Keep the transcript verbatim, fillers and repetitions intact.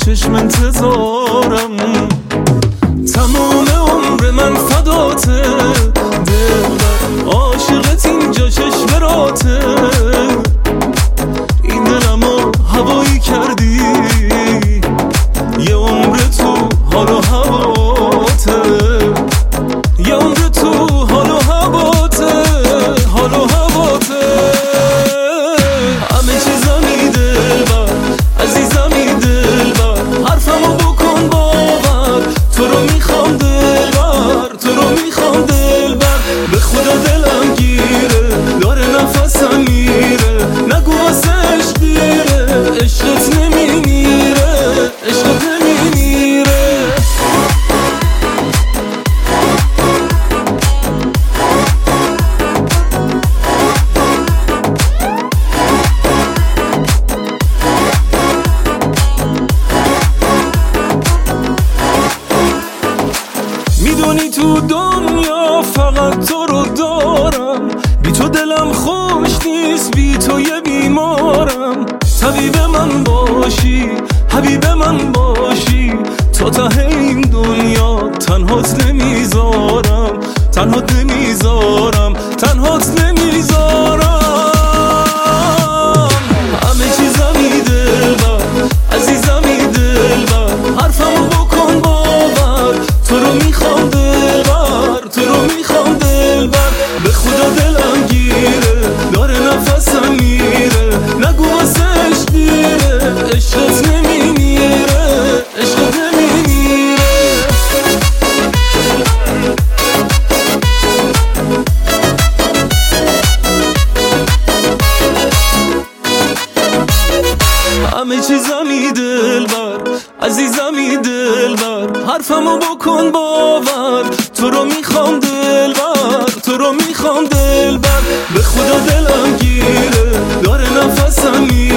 چشم انتظارم، تمام عمر من فداته دلبر، عاشقت اینجا چشمراته، این دلمو هوایی کردی، یه عمر تو حال و هواته، یه عمر تو حال و هواته، حال و هواته. همه چیزمی دلبر، عزیزمی دلبر، حرفمو بکن باور، تو رو میخوام دلبر، تو رو میخوام دلبر، به خدا دلم گیره، داره نفسم میره، نگو واسش دیره، عشقت نمیمیره، عشقت نمیمیره. میدونی تو دنیا فقط تو رو دارم، بی تو دلم خوش نیست، بی تو یه بیمارم، طبیب من باشی، حبیب من باشی، تا ته این دنیا تنهات نمیذارم، تنهات نمیذارم، تنهات نمیذارم. همه چیزمی دلبر، عزیزمی دلبر، حرفمو بکن باور، تو رو میخوام دلبر، تو رو میخوام دلبر، به خدا دلم گیره، داره نفسم میره، نگو واسش دیره، عشقت نمیمیره، عشقت نمیمیره. همه چیزمی دلبر، عزیزمی دلبر، حرفمو بکن باور، تو رو میخوام دلبر، تو رو میخوام دلبر، به خدا دلم گیره، داره نفسم میره.